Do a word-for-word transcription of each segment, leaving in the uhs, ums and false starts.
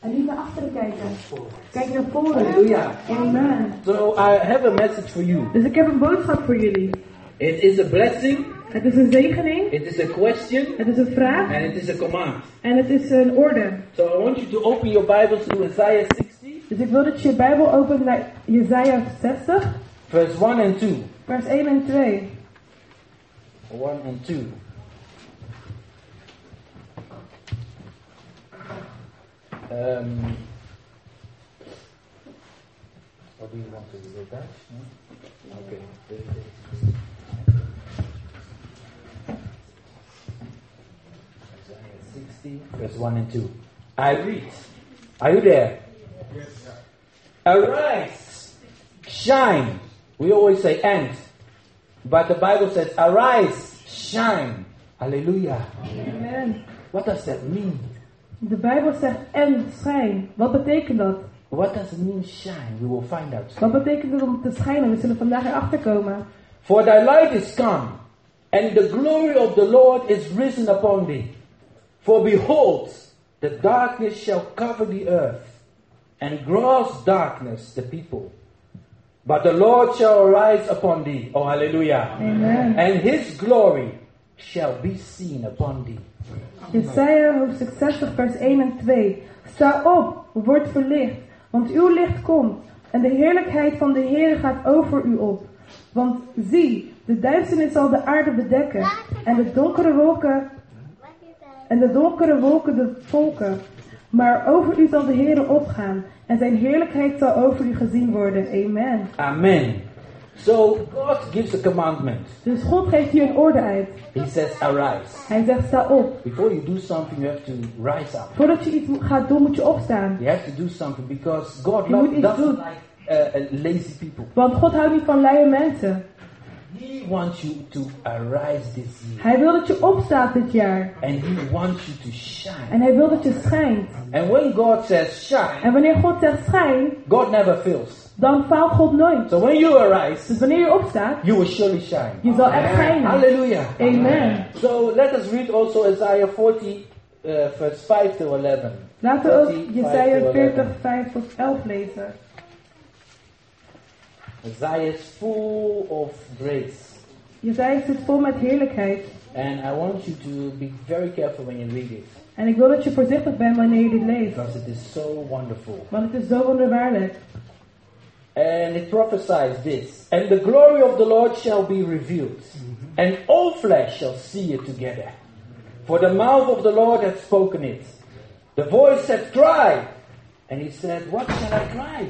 En niet naar achteren kijken. Kijk naar voren. Hallelujah. Amen. So I have a message for you. Dus ik heb een boodschap voor jullie. It is a blessing. Het is een zegening. It is a question. Het is een vraag. And it is a command. En het is een orde. So I want you to open your Bibles to Isaiah sixty. Dus ik wil dat je je Bijbel opent naar Jesaja zestig. Verse one and two. Vers één en twee. one and two. Um, what do you want to do? Dutch? No? Okay. Isaiah sixty, verse one and two. I read. Are you there? Yes, yeah. Arise, shine. We always say and, but the Bible says arise, shine. Hallelujah. Amen. What does that mean? De Bijbel zegt en schijn. Wat betekent dat? What does it mean shine? We will find out. Wat betekent het om te schijnen? We zullen vandaag erachter komen. For thy light is come, and the glory of the Lord is risen upon thee. For behold, the darkness shall cover the earth, and gross darkness the people. But the Lord shall arise upon thee. Oh, hallelujah. Amen. And his glory shall be seen upon thee. Jesaja hoofdstuk zestig vers één en twee. Sta op, word verlicht, want uw licht komt, en de heerlijkheid van de Heer gaat over u op. Want zie, de duisternis zal de aarde bedekken, en de donkere wolken, en de donkere wolken de volken. Maar over u zal de Heer opgaan, en zijn heerlijkheid zal over u gezien worden. Amen. Amen. So God gives a commandment. Dus God geeft hier een orde uit. He says arise. Hij zegt sta op. Before you do something, you have to rise up. Voordat je iets gaat doen, moet je opstaan. You have to do something because God Je moet love, iets doesn't doen. like uh, uh, lazy people. Want God houdt niet van luie mensen. He wants you to arise this year. Hij wil dat je opstaat dit jaar. And He wants you to shine. En hij wil dat je schijnt. And when God says shine, En wanneer God zegt schijn, God never fails. dan faalt God nooit. So when you arise, Dus wanneer je opstaat, you will surely shine. je zal echt schijnen. Hallelujah. Amen. So let us read also Isaiah forty, uh, verse five to eleven. Laten we ook forty, five Jesaja to veertig, eleven. vijf tot elf lezen. Isaiah is full of grace. Jesaja zit vol met heerlijkheid. And I want you to be very careful when you read it. En ik wil dat je voorzichtig bent wanneer je dit leest. Because it is so wonderful. Want het is zo wonderbaarlijk. And it prophesies this. And the glory of the Lord shall be revealed. And all flesh shall see it together. For the mouth of the Lord hath spoken it. The voice said, cry. And he said, what shall I cry?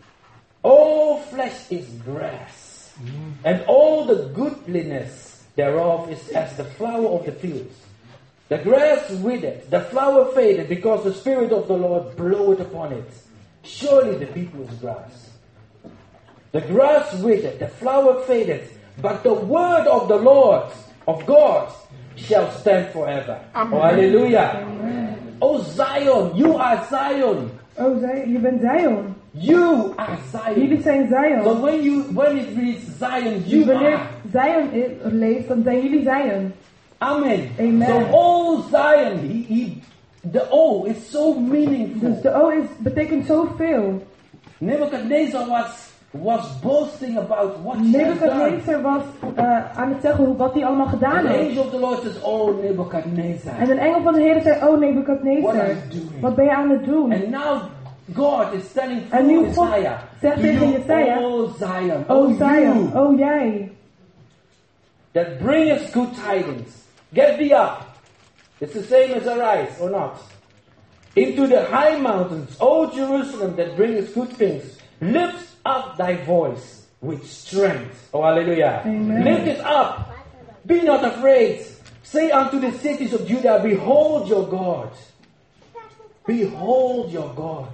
All flesh is grass. And all the goodliness thereof is as the flower of the fields. The grass withered, the flower faded, because the Spirit of the Lord bloweth upon it. Surely the people is grass. The grass withered, the flower faded, but the word of the Lord, of God, shall stand forever. Amen. Oh, hallelujah. Amen. Oh, Zion, you are Zion. Oh, Zion, je bent Zion. You are Zion. Jullie zijn Zion. So when you when it reads Zion, Dus you wanneer are. Zion i- leest, dan zijn jullie Zion. Amen. Amen. So oh Zion, he, he, the O is so meaningful. Dus de O is, betekent zoveel. Nebuchadnezzar was was boasting about what he has done. Nebuchadnezzar was uh, aan het zeggen hoe, wat hij allemaal gedaan And the heeft. angel of the Lord says, "Oh Nebuchadnezzar, En een engel van de Heer zei, oh what are Nebuchadnezzar, you doing?" wat ben je aan het doen? And now God is telling En nu through God Isaiah, zegt tegen Jesaja, "Oh Zion, oh oh Zion, you, oh jij, that bringeth good tidings, get thee up." It's the same as arise, or not? Into the high mountains, O Jerusalem, that bringeth good things. Lift up thy voice with strength. Oh, hallelujah. Amen. Lift it up. Be not afraid. Say unto the cities of Judah, behold your God. Behold your God.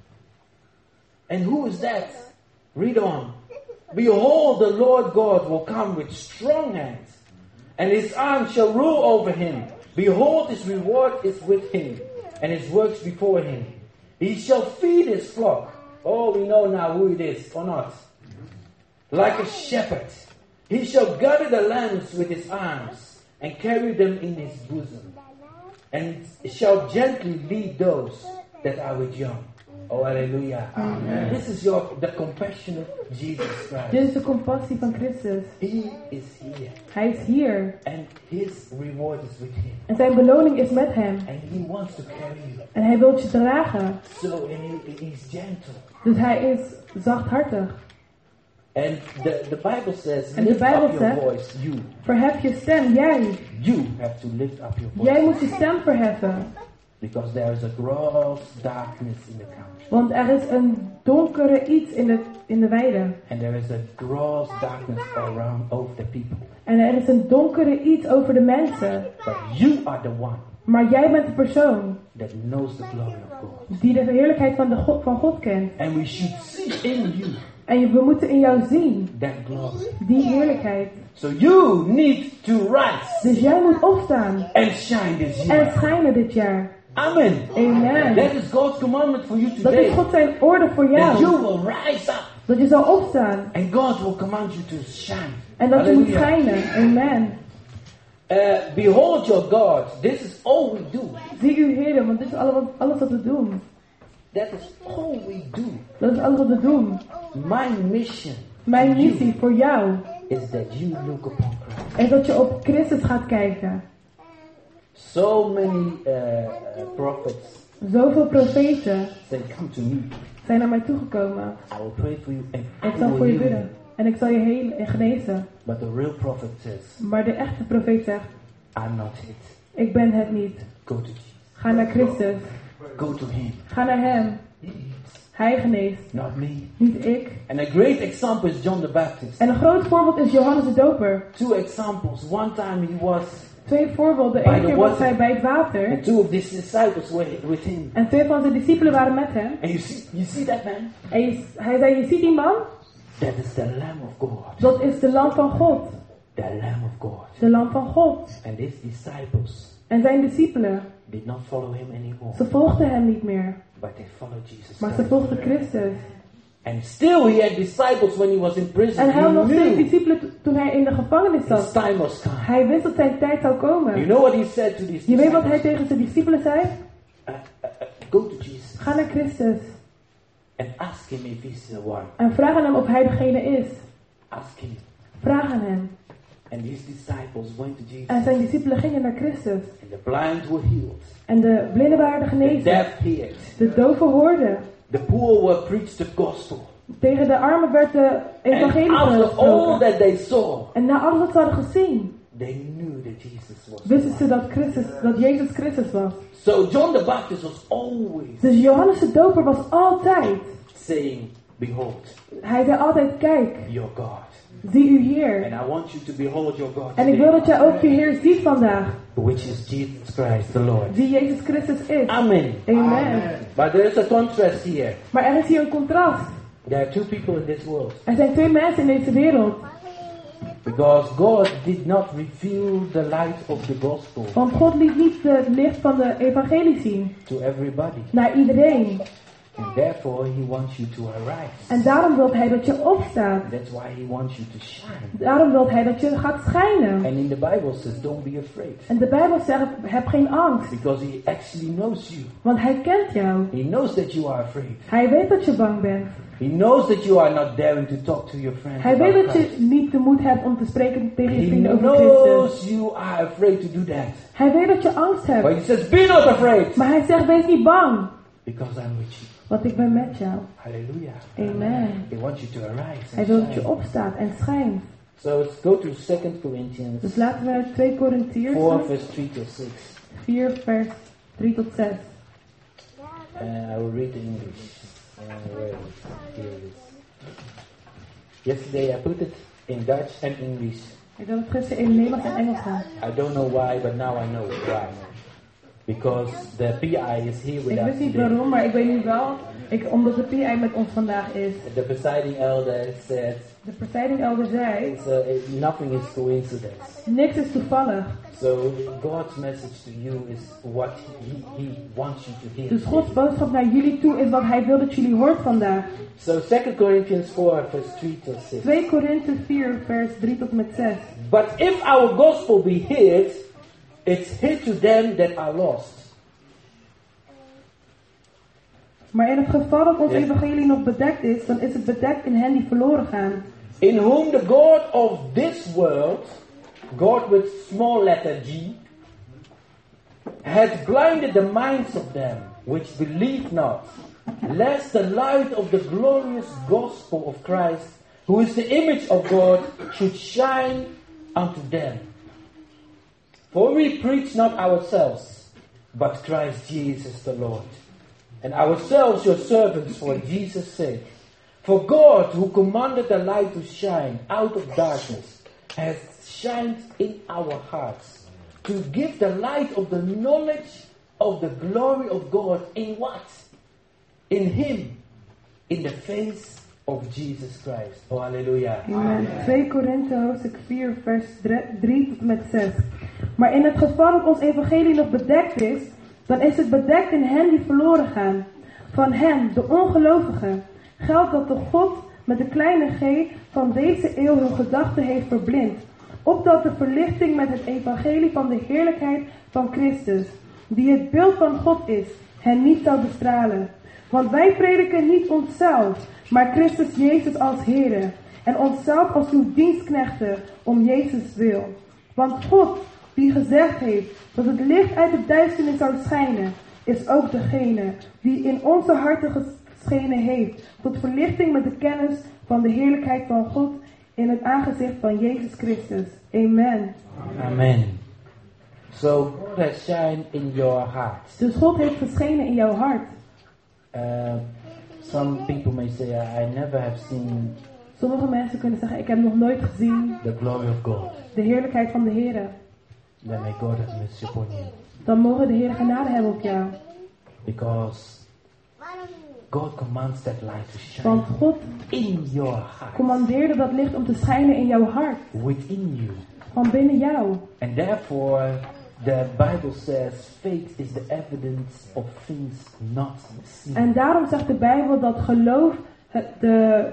And who is that? Read on. Behold, the Lord God will come with strong hands, and his arm shall rule over him. Behold, his reward is with him, and his works before him. He shall feed his flock. Oh, we know now who it is, or not? Like a shepherd. He shall gather the lambs with his arms, and carry them in his bosom, and shall gently lead those that are with young. Oh, hallelujah. Amen. This is your the compassionate Jesus Christ. Dit is de compassie van Christus. He is here. Hij is hier. And his reward is with him. En zijn beloning is met hem. And he wants to carry you. En hij wil je dragen. So, and he, he's gentle. Dus hij is zachthartig. And the, the Bible says, En de lift Bijbel up your zegt, voice, you. Verhef je stem, jij. You have to lift up your voice. Jij moet je stem verheffen. Because there is a gross darkness in the country. Want er is een donkere iets in de, in de weide. And there is a gross darkness around over the people. En er is een donkere iets over de mensen. But you are the one Maar jij bent de persoon that knows the glory of God. die de heerlijkheid van, de God, van God kent. And we should see in you En we moeten in jou zien, that glory. die heerlijkheid. So you need to rise Dus jij moet opstaan and shine this en year. schijnen dit jaar. Amen. Amen. That is God's commandment for you Dat is today. God zijn orde voor That you jou. will rise up Dat je zal opstaan and God will command you to shine. en dat je moet Hallelujah. schijnen. Amen. Uh, behold your God. This is all we do. Zie uw Heer, want dit is alles, alles wat we doen. That is all we do. Dat is alles wat we doen. My mission Mijn to you missie voor jou is that you look upon Christ. is dat je op Christus gaat kijken. So many uh, prophets Zoveel profeten say, come to me. zijn naar mij toegekomen. I will pray for you and Ik I zal will voor je heal you. bidden. En ik zal je helen en genezen. But the real prophet says, Maar de echte profeet zegt, I'm not it. ik ben het niet. Go to Jesus. Ga naar Christus. Go to him. Ga naar hem. He heals, Hij geneest. not me. Niet ik. And a great example is John the Baptist. En een groot voorbeeld is Johannes de Doper. Two examples. One time he was, Twee voorbeelden. By Eén the keer was water. hij bij het water. and two of his disciples were with him. En twee van zijn discipelen waren met hem. And you see, you see that man? En je- hij zei, je ziet die man? That is the Lamb of God. Dat is de lam van God. The Lamb of God. De lam van God. And his disciples En zijn discipelen, did not follow him anymore, ze volgden hem niet meer. but they followed Jesus Maar ze Christ. volgden Christus. And still he had disciples when he was in prison. En hij had He nog steeds knew discipelen to- toen hij in de gevangenis his zat. time was come. Hij wist dat zijn tijd zou You komen. know what he said to these Je weet wat hij disciples? tegen zijn discipelen zei? Uh, uh, uh, go to Jesus Ga naar Christus. and ask him if he's the one. En vraag aan hem of hij degene is. Ask him. Vraag aan hem. And his disciples went to Jesus. En zijn discipelen gingen naar Christus. And the blind were healed. En de blinden waren The genezen. deaf heard. De doven hoorden. The poor were preached the gospel. Tegen de armen werd de And evangelie after all gesproken. that they saw, En na alles wat ze hadden gezien, they knew that Jesus was the wisten ze one. dat, Christus, dat Jezus Christus was. So John the Baptist was always Dus Johannes de Doper was altijd, saying, behold, hij zei altijd, kijk, your God. zie uw Heer. And I want you to behold your God En ik wil today, dat jij ook je Heer ziet vandaag, which is Jesus Christ the Lord. die Jezus Christus is. Amen. Amen. But there is a contrast here. Maar er is hier een contrast. There are two people in this world. Er zijn twee mensen in deze wereld. Because God did not reveal the light of the gospel Want God liet niet het licht van de evangelie zien to everybody. naar iedereen. And therefore he wants you to arise. En daarom wil hij dat je opstaat. That's why he wants you to shine. Daarom wil hij dat je gaat schijnen. And in the Bible says, don't be afraid. En de Bijbel zegt, heb geen angst. Because he actually knows you. Want hij kent jou. He knows that you are afraid. Hij weet dat je bang bent. He knows that you are not daring to talk to your friends Hij weet about dat je Christ. niet de moed hebt om te spreken tegen je He vrienden over Christus. knows you are afraid to do that. Hij weet dat je angst But hebt. he says, be not afraid. Maar hij zegt, wees niet bang. Because I'm with you. Want ik ben met jou. Hallelujah. Amen. He wants you to arise. Hij And wil dat je shine. opstaat en schijnt. So let's go to Second Corinthians Dus laten we twee Korintiërs four, verse three to six. vier vers drie tot zes. Uh, I will read in English. Uh, where is it? Here it is. Yesterday I put it in Dutch and English. Ik wil het gisteren in Nederlands en Engels gaan. I don't know why, but now I know why. Because the P I is here with Ik us wist niet today. waarom, maar ik weet nu wel. Ik, omdat de P I met ons vandaag is. The presiding elder said, De presiding elder zei, it's, uh, it, nothing is coincidence. niks is toevallig. So God's message to you is what he, he wants you to hear. Dus Gods boodschap naar jullie toe is wat hij wil dat jullie hoort vandaag. So Second Corinthians four, verse three to six. twee Korinthe vier vers drie tot met zes. But if our gospel be hid, it's hid to them that are lost. Maar in het geval dat ons Yes. evangelie nog bedekt is, dan is het bedekt in hen die verloren gaan. In whom the God of this world, God with small letter G, has blinded the minds of them which believe not, lest the light of the glorious gospel of Christ, who is the image of God, should shine unto them. For we preach not ourselves, but Christ Jesus the Lord, and ourselves your servants for Jesus' sake. For God, who commanded the light to shine out of darkness, has shined in our hearts, to give the light of the knowledge of the glory of God in what? In Him, in the face of Jesus Christ. Oh, hallelujah. In twee Korinthe hoofdstuk vier vers drie tot en met zes. Maar in het geval dat ons evangelie nog bedekt is, dan is het bedekt in hen die verloren gaan. Van hen, de ongelovigen, geldt dat de God met de kleine g van deze eeuw hun gedachten heeft verblind, opdat de verlichting met het evangelie van de heerlijkheid van Christus, die het beeld van God is, hen niet zou bestralen. Want wij prediken niet onszelf, maar Christus Jezus als Heere, en onszelf als uw dienstknechten om Jezus wil. Want God, die gezegd heeft dat het licht uit de duisternis zou schijnen, is ook degene die in onze harten geschenen heeft, tot verlichting met de kennis van de heerlijkheid van God in het aangezicht van Jezus Christus. Amen. Amen. So God has shined in your heart. Dus God heeft geschenen in jouw hart. Uh, some people may say, I never have seen Sommige mensen kunnen zeggen, ik heb nog nooit gezien the glory of God. de heerlijkheid van de Heer. Then may God have mercy upon you. Dan mogen de Heer genade hebben op jou. Because God commands that light to shine Want God in your heart, commandeerde dat licht om te schijnen in jouw hart. within you. Van binnen jou. And therefore, the Bible says faith is the evidence of things not seen. En daarom zegt de Bijbel dat geloof het, de,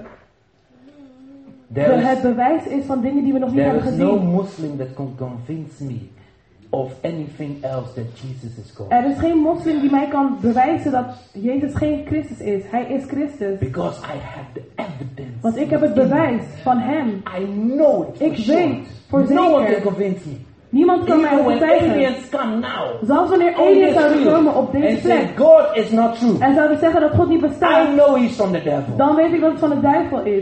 de, There het is, bewijs is van dingen die we nog niet there hebben is no gezien. Muslim that can convince me of anything else that Jesus is God. Er is geen moslim die mij kan bewijzen dat Jezus geen Christus is. Hij is Christus. Because I have the evidence. Want ik heb het within bewijs van hem. I know it for Ik sure. weet voor No one can zeker. convince me. Niemand kan mij Even when overtuigen. aliens come now, Zelfs wanneer on aliens this zouden field, komen op deze and say plek God is not true, en zouden zeggen dat God niet I bestaat, know he's from the devil. dan weet ik dat het van de duivel is.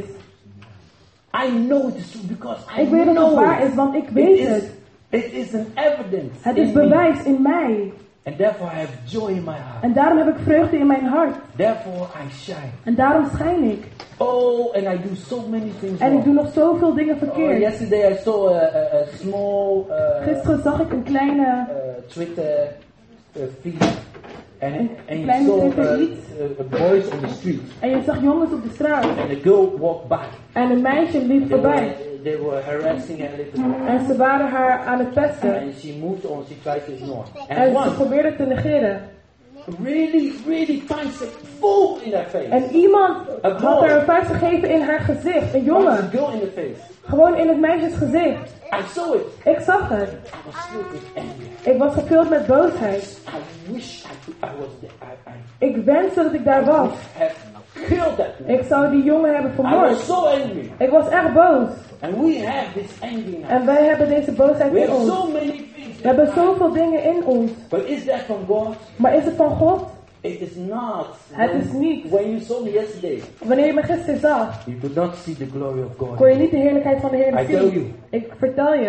I know it is true because I Ik weet dat het know waar it. is, want ik It weet is, het. it is an evidence. Het in is me. bewijs in mij. And therefore I have joy in my heart. En daarom heb ik vreugde in mijn hart. Therefore I shine. En daarom schijn ik. Oh, and I do so many things En ik doe wrong. nog zoveel dingen Oh, verkeerd. yesterday I saw a, a, a small uh, Gisteren zag ik een kleine, uh, Twitter uh, feed. And, Een and you kleine saw Twitter uh, iets. uh, boys on the street. en je zag jongens op de straat. And a girl walked by. En een meisje liep They voorbij. were, they were harassing her a little bit. En ze waren haar aan het pesten. And she moved on, she tried to ignore. And En ze one probeerde te negeren. really, really punched it full in her face. En iemand A had boy. haar een vuist gegeven in haar gezicht. Een Punched jongen. the girl in the face. Gewoon in het meisjes gezicht. I saw it. Ik zag het. I was filled with anger. Ik was gevuld met boosheid. I wish I, could, I was there. I, I Ik wenste dat ik daar was. have killed that man. Ik zou die jongen hebben I vermoord. was so angry. Ik was echt boos. And we have this anger in us. En wij hebben deze boosheid We in have ons. so many things. We hebben zoveel dingen in ons. But is that from God? Maar is het van God? It is not. Het When- is niet. When you saw me yesterday, Wanneer je me gisteren zag, you could not see the glory of God. kon je niet de heerlijkheid van de Heer I tell zien. you, Ik vertel je,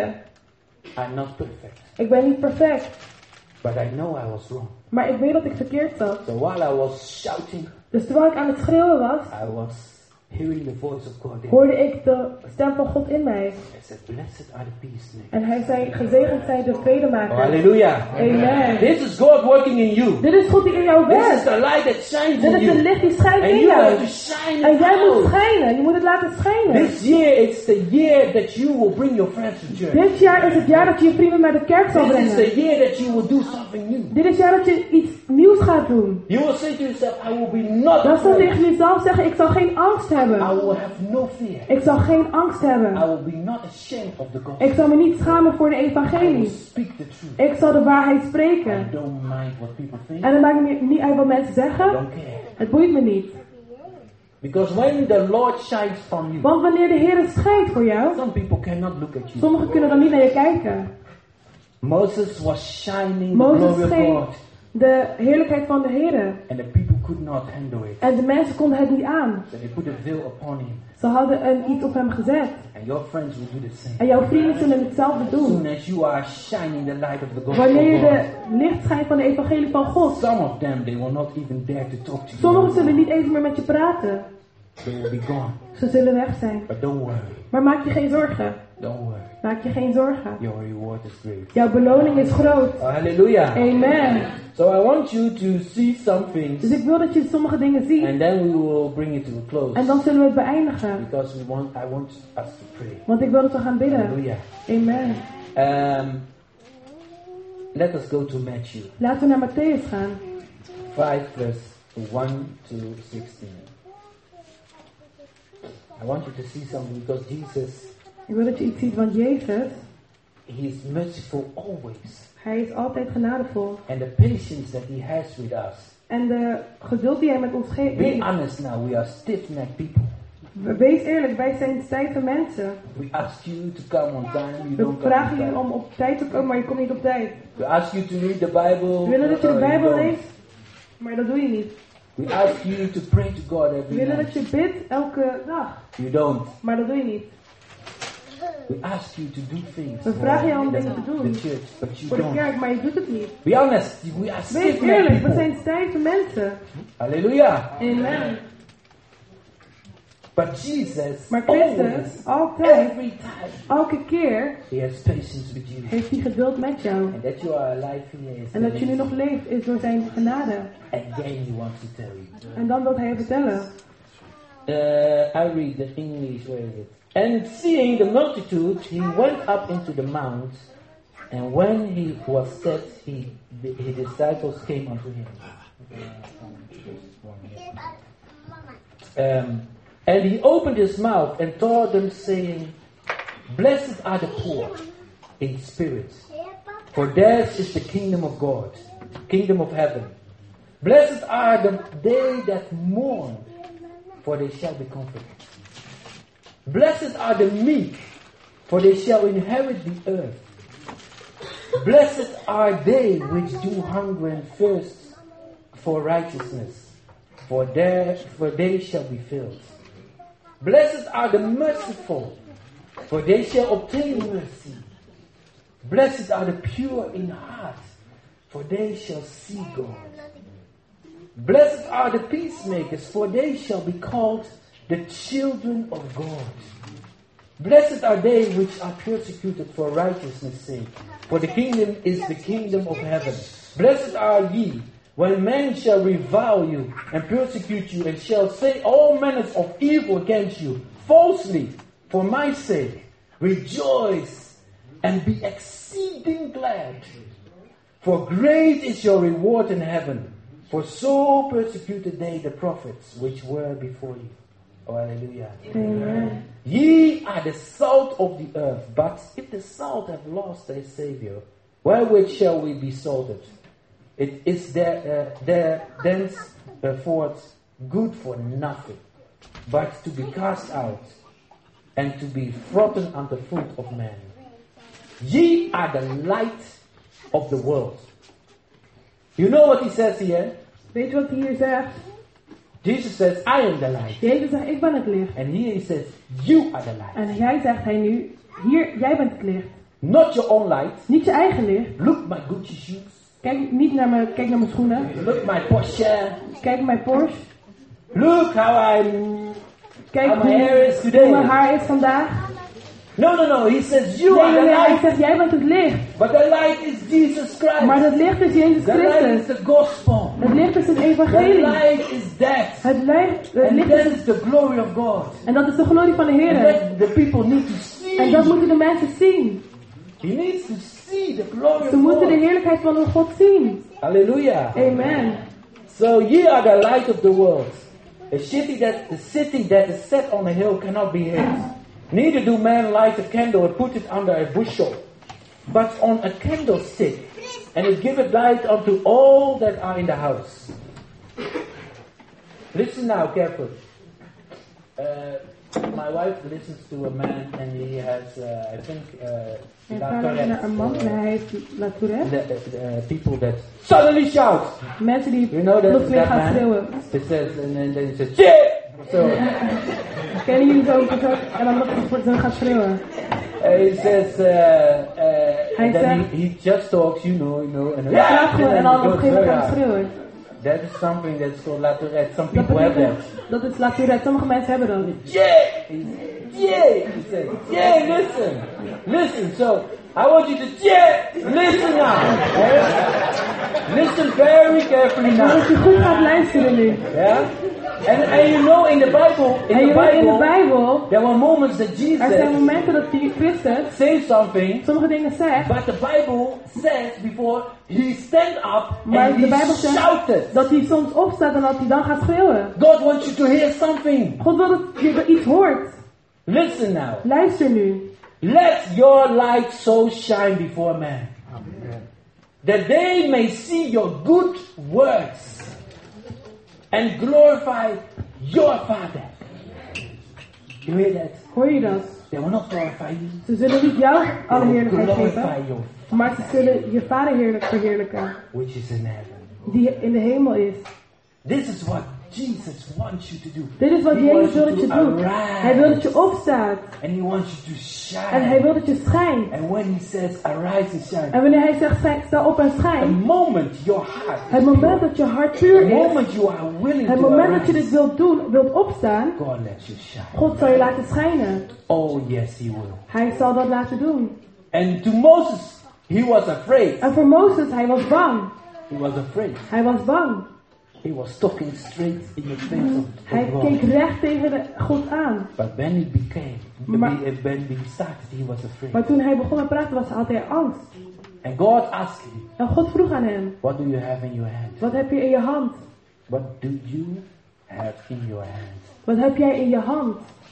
I'm not perfect. ik ben niet perfect. But I know I was wrong. Maar ik weet dat ik verkeerd zat. So while I was shouting, Dus terwijl ik aan het schreeuwen was, I was hearing the voice of God in me. hoorde ik de stem van God in mij. I said, blessed are the peacemakers. En hij zei, gezegend zijn de Oh, vredemaker. hallelujah. Amen. This is God working in you. Dit is God die in jou This is werkt. the light that shines Dit in is het you. licht die schijnt And in you have jou. to shine En it jij moet out. schijnen. Je moet het laten schijnen. This year, it's the year that you will bring your friends to church. Dit jaar is het jaar dat je je vrienden naar de kerk zal This is brengen. the year that you will do something new. Dit is het jaar dat je iets nieuws gaat doen. You will say to yourself, I will be not Dan zal je afraid. tegen jezelf zeggen, ik zal geen angst I hebben. will have no fear. Ik zal geen angst I hebben. will be not ashamed of the gospel. Ik zal me niet schamen voor de I will evangelie. speak the truth. Ik zal de waarheid I spreken. don't mind what people think. En dan maakt het me niet uit wat mensen I zeggen. don't care. Het boeit me niet. Because when the Lord shines from you, Want wanneer de Heer schijnt voor jou, some people cannot look at you. sommigen kunnen dan niet naar je kijken. Moses was shining the Mozes glory of scheen God, de heerlijkheid van de Heer. and the people could not handle it. En de mensen konden het niet aan. So they put a veil upon him. Ze hadden een iets op hem gezet. And your friends will do the same. En jouw vrienden zullen hetzelfde As doen. soon as you are shining the light of the gospel Wanneer je of de God, licht schijnt van de evangelie van God. some of them, they will not even dare to talk to you. Sommigen zullen niet eens meer met je praten. They will be gone. Ze zullen weg zijn. But don't worry. Maar maak je geen zorgen. Don't worry. Maak je geen zorgen. Your reward is great. Jouw beloning is groot. Oh, hallelujah. Amen. So I want you to see some things, Dus ik wil dat je sommige dingen ziet. and then we will bring it to a close. En dan zullen we het beëindigen. Because we want, I want us to pray. Want ik wil dat we gaan bidden. Hallelujah. Amen. Um, let us go to Matthew Laten we naar Matthäus gaan. five, verse one to sixteen. I want you to see something because Jesus, Ik wil dat je iets ziet, want Jezus, He is merciful always. Hij is altijd genadevol. And the patience that He has with us. En de geduld die Hij met ons geeft. Be honest now, we are stiff-necked people. Wees eerlijk, wij zijn stijve mensen. We ask you to come on time, you We don't come vragen on je time. om op tijd te komen, maar je komt niet op tijd. We ask you to read the Bible. We willen dat je de uh, you Bijbel don't. leest, maar dat doe je niet. We ask you to pray to God We every willen night. dat je bidt elke dag, You don't. maar dat doe je niet. We ask you to do things We for vragen jou om the, dingen te doen. the church, but you Voor de don't. kerk, maar je doet het niet. Be honest, we are Wees stiff-necked eerlijk, we people. zijn stijve mensen. Hallelujah. Amen. But Jesus, Maar always, Christus, altijd, every time, elke keer, He has patience with you. heeft hij geduld met jou. And that you are alive here is En dat je nu nog leeft, is door zijn genade. And then He wants to tell you. En dan wil hij je vertellen. Uh, I read the English, where is it? And seeing the multitude, He went up into the mount, and when He was set, he, the, His disciples came unto Him. Um, and He opened His mouth and taught them, saying, Blessed are the poor in spirit, for theirs is the kingdom of God, kingdom of heaven. Blessed are the, they that mourn, for they shall be comforted. Blessed are the meek, for they shall inherit the earth. Blessed are they which do hunger and thirst for righteousness, for, their, for they shall be filled. Blessed are the merciful, for they shall obtain mercy. Blessed are the pure in heart, for they shall see God. Blessed are the peacemakers, for they shall be called the children of God. Blessed are they which are persecuted for righteousness' sake, for the kingdom is the kingdom of heaven. Blessed are ye, when men shall revile you, and persecute you, and shall say all manner of evil against you, falsely, for my sake. Rejoice, and be exceeding glad, for great is your reward in heaven. For so persecuted they the prophets which were before you. Oh, hallelujah. Amen. Ye are the salt of the earth, but if the salt have lost their Savior, wherewith shall we be salted? It is there, uh, there thenceforth good for nothing, but to be cast out, and to be trodden under foot of men. Ye are the light of the world. You know what he says here? Weet je wat hij hier zegt? Jesus says, I am the light. Jezus zegt, ik ben het licht. And here he says, you are the light. En jij zegt hij nu, hier, jij bent het licht. Not your own light. Niet je eigen licht. Look my Gucci shoes. Kijk niet naar mijn, kijk naar mijn schoenen. Look my Porsche. Kijk mijn Porsche. Look how I'm. Kijk how my hair is hoe, today. hoe mijn haar is vandaag. No, no, no. He says you Nee, are nee, the nee, hij light. zegt, jij bent het licht. But the light is Jesus Christ. Maar het licht is Jezus The light is Christus. the gospel. Het licht is het The evangelie. light is that. Het licht, het And licht that is is the glory of God. En dat is de glorie van de And Heer. that the people need to see. En dat moeten de mensen zien. He needs to see the glory Ze of moeten de God. heerlijkheid van hun God zien. Hallelujah. Amen. So ye are the light of the world. A city that the city that is set on a hill cannot be hid. Neither do men light a candle and put it under a bushel, but on a candlestick, and it giveth light unto all that are in the house. Listen now carefully. Uh, my wife listens to a man and he has, uh, I think, uh, Mijn La vrouw luistert naar een man Tourette, en hij heeft La Tourette. the, the, the people that suddenly shout. Mensen die You know that, plotseling that gaan man? schreeuwen. It says, and then, then he says, shit! So, Kennen jullie zo'n persoon? En dan wordt ze gaan schreeuwen. uh, he says, uh, uh, Hij then zegt- he, he just talks, you know, you know, and, Hij praat gewoon en dan op goes een gegeven moment very gaan hard. schreeuwen. That is something that's called La Tourette. Some Dat people have betekent, that. dat is La Tourette. Sommige mensen hebben dat. Yeah! Yeah! He says, yeah, listen! Listen, so, I want you to, yeah! Listen now! Eh? Listen very carefully Maar now. als je goed gaat luisteren nu. Yeah? And, and you know in the Bible, in En je the weet in de Bible, Bijbel, there were moments that er zijn Jesus momenten dat Christus says something, sommige dingen zegt. but the Bible says before he stand up Maar and de he Bijbel zegt shouted. dat hij soms opstaat en dat hij dan gaat schreeuwen. God wants you to hear something. God wil dat je iets hoort. Listen now. Luister nu. Let your light so shine before men, that they may see your good works and glorify your Father. You hear that? Hoor je dat? They will not glorify you. Ze zullen niet jou alle They will heerlijkheid glorify geven, your maar ze zullen je Vader heerlijk verheerlijken, which is in heaven. die in de hemel is. This is what Jesus wants you to do. Dit is wat He Jezus wants wil you dat je to doet. arise. Hij wil dat je opstaat. And he wants you to shine. En hij wil dat je schijnt. And when he says arise and shine, En wanneer hij zegt, schijn- sta op en the schijn. moment your heart, Het moment dat je hart puur the is. moment you are willing Het to moment dat je arise, dit wilt doen, wilt opstaan. God lets you shine. God zal je laten schijnen. Oh yes, he will. Hij zal dat laten doen. And to Moses, he was afraid. En voor Mozes, hij was bang. He was afraid. Hij was bang. He was talking straight in the face of, Hij of God. keek recht tegen de God aan. But when he became, Maar- when he started, he was afraid. Maar toen hij begon met praten, was, had hij angst. And God asked him, En God vroeg aan hem, what do you have in your hand? wat heb je in je hand? What do you have in your hand? Wat heb jij in je hand?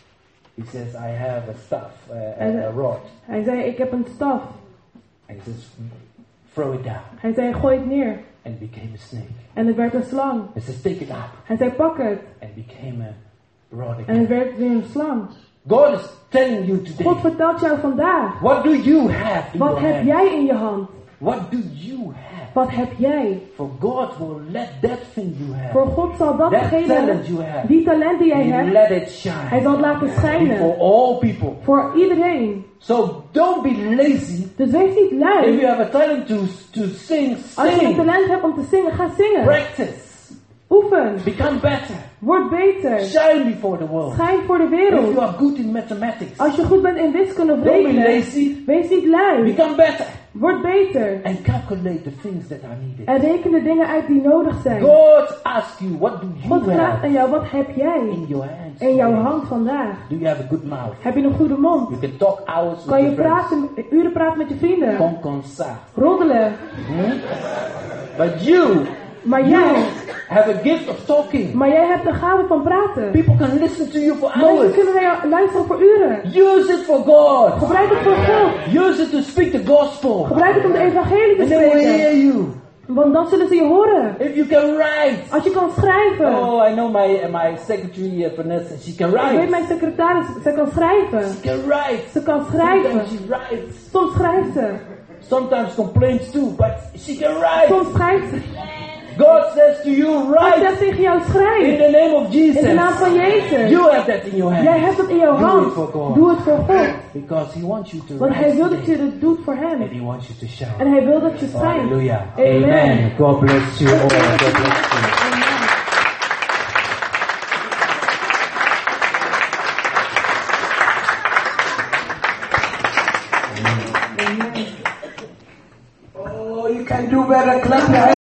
He says, I have a staff, uh, En- a, a rod. Hij zei, ik heb een staf. And he says, throw it down. Hij zei, gooi het neer. And it became a snake. En het werd een slang. He says, take it up. Hij zei, pak het. And it became a rod En het again. werd weer een slang. God is telling you today, God vertelt jou vandaag. what do you have in Wat your heb hand? jij in je hand? What do you have? Wat heb jij? For God will let that thing you have, Voor God zal dat that talent geven, you have, die talent die jij He hebt, let it shine hij zal het laten before schijnen. all people. Voor iedereen. So don't be lazy. Dus wees niet If lui. you have a talent to, to sing, Als je een sing. talent hebt om te zingen, ga zingen. Practice. Oefen. Become better. Word beter. Shine before the world. Schijn voor de If you wereld. are good in mathematics, Als je goed bent in wiskunde of don't be rekenen, lazy. wees niet lui. Become better. Word beter. And calculate the things that are needed. En reken de dingen uit die nodig zijn. God asks you, what do you God vraagt have aan jou, wat heb jij in your hands? in jouw hand vandaag? Do you have a good mouth? Heb je een goede mond? You can talk hours with Kan je your friends. praten, uren praten met je vrienden? Con consa. Roddelen. Hmm? But you, Maar you jij, have a gift of talking. maar jij hebt de gave van praten. People can listen to you for Mensen hours. kunnen naar jou luisteren voor uren. Use it for God. Gebruik het voor God. Use it to speak the gospel. Gebruik het om de evangelie te And they will spreken. hear you. Want dan zullen ze je horen. If you can write. Als je kan schrijven. Oh, I know my my secretary uh, Vanessa. She can Ik weet write. mijn secretaris, ze kan schrijven. She can write. Ze kan schrijven. Sometimes she writes. Soms schrijft ze. Sometimes complains too, but she can write. Soms schrijft ze. God says to you, God write zegt tegen jou, in schrijf. the name of In de naam Jesus. van Jezus. You have that in your hand. Jij hebt het in jouw Do it hand. for God. Doe het voor God. Because He wants you to Want hij rise wil dat today. je het doet voor hem. And He wants you to shout. En hij wil dat je schrijft. Hallelujah. Amen. Amen. God bless you all. God bless you. Oh, you can do better. Clap your hands.